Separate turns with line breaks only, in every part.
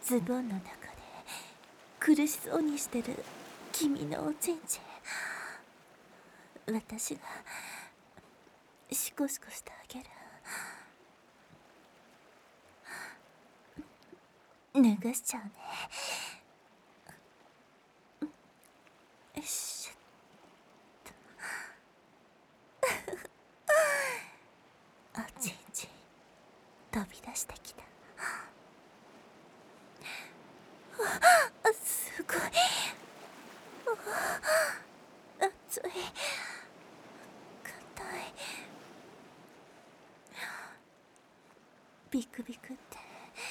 ズボンの中で苦しそうにしてる君のおちんちん、私がシコシコしてあげる。脱がしちゃうね。よしょっと。おちんちん飛び出してきた。すごい熱い、硬い、ビクビクって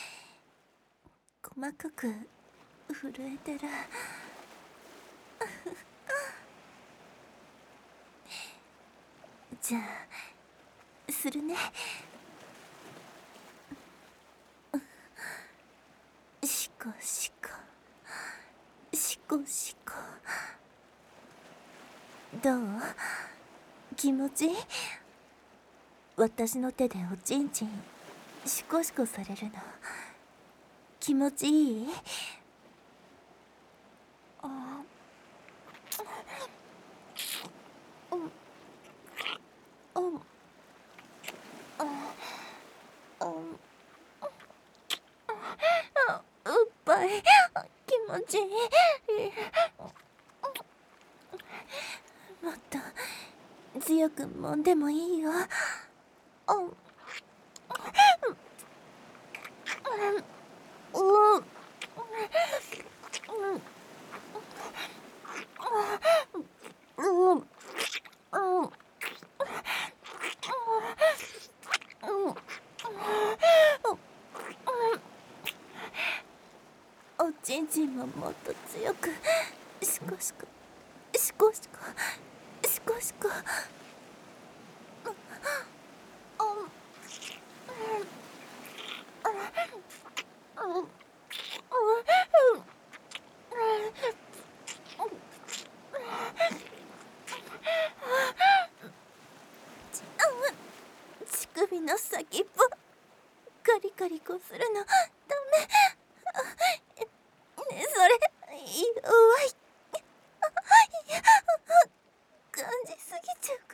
細かく震えてる。じゃあするね。シコシコシコシコ。どう？気持ちいい？私の手でおちんちんシコシコされるの気持ちいい？うっぱい気持ちいい。もっと強く揉んでもいいよ。おちんちんももっと強くシコシコシコシコシコシコ。乳首の先っぽカリカリこするのダメ。ねえそれ弱い。感じすぎちゃうから。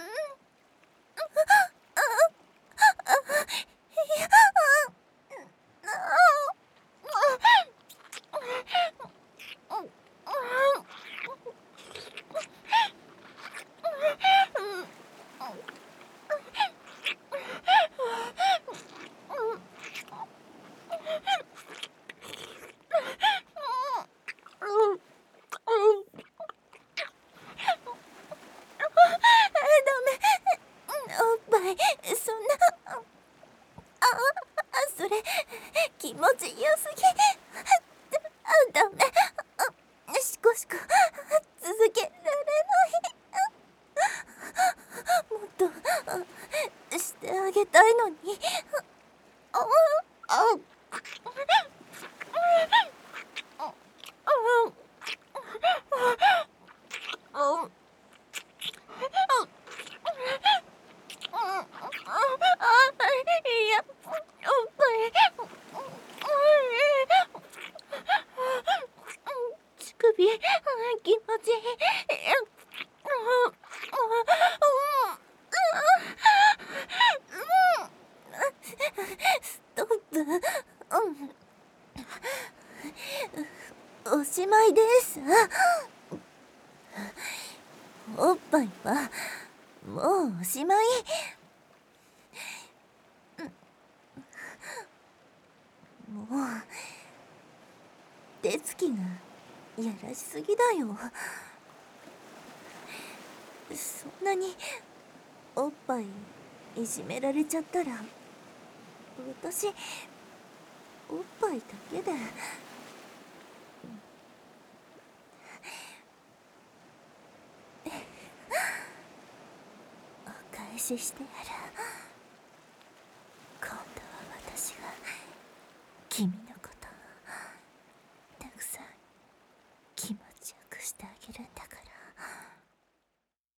おっぱいそんなそれ気持ちよすぎ。ダメ。シコシコ続けられない。もっとしてあげたいのに。いや、おっぱい乳首気持ちいい。ストップ。おしまいです。おっぱいはもうおしまい。もう手つきがやらしすぎだよ。そんなにおっぱいいじめられちゃったら私おっぱいだけでお返ししてやる。今度は私が君の